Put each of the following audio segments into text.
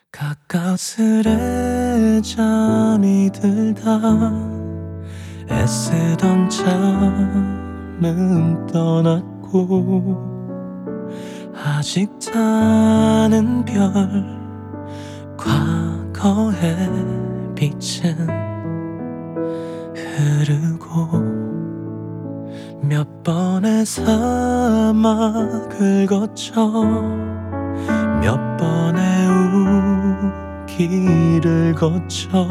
가까스레 잠이 들다 애쓰던 잠은 떠났고 아직 자는 별 과거의 빛은 흐르고 몇 번의 사막을 거쳐 몇 번의 우기를 거쳐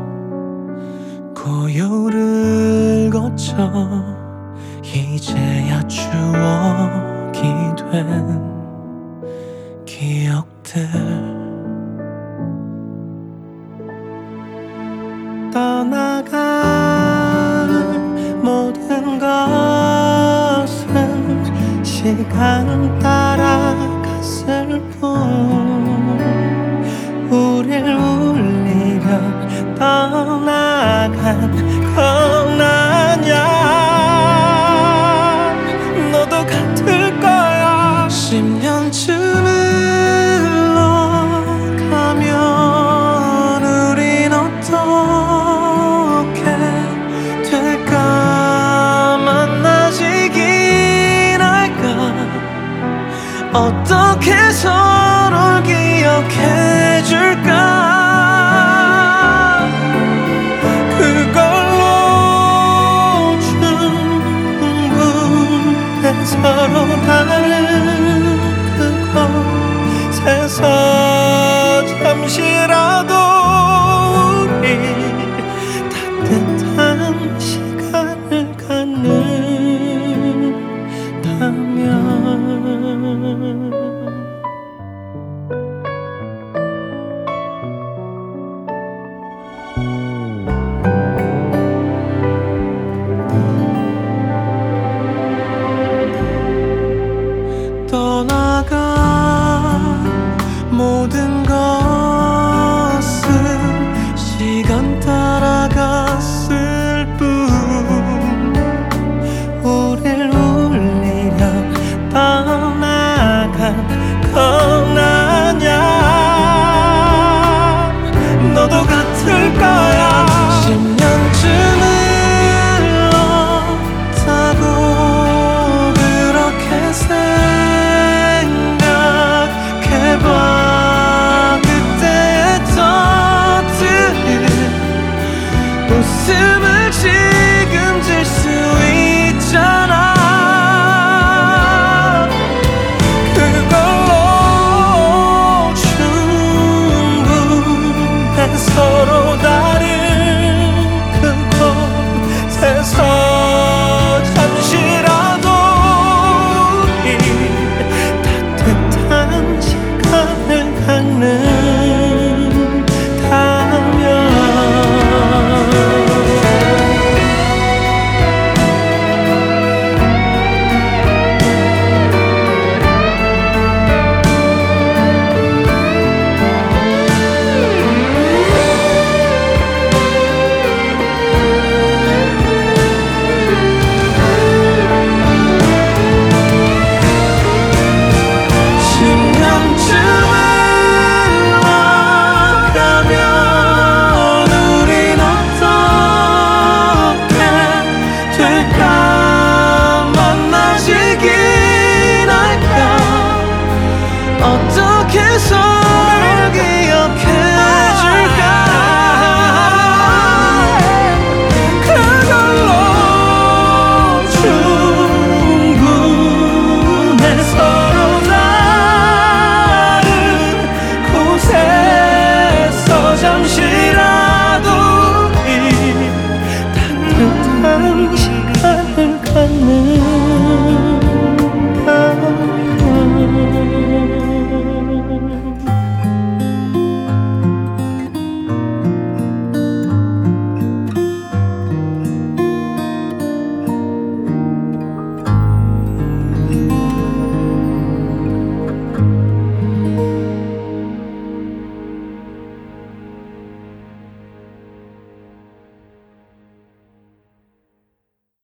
고요를 거쳐 이제야 추억이 된 기억들 떠나갈 모든 것은 시간 따라갔을 뿐 우릴 울리려 떠나간 건 아냐 너도 같을 거야 10년쯤 흘러가면 우린 어떻게 될까 만나지긴 할까 어떻게 서로를 기억해줄까 그걸로 충분해 서로 다른 그곳에서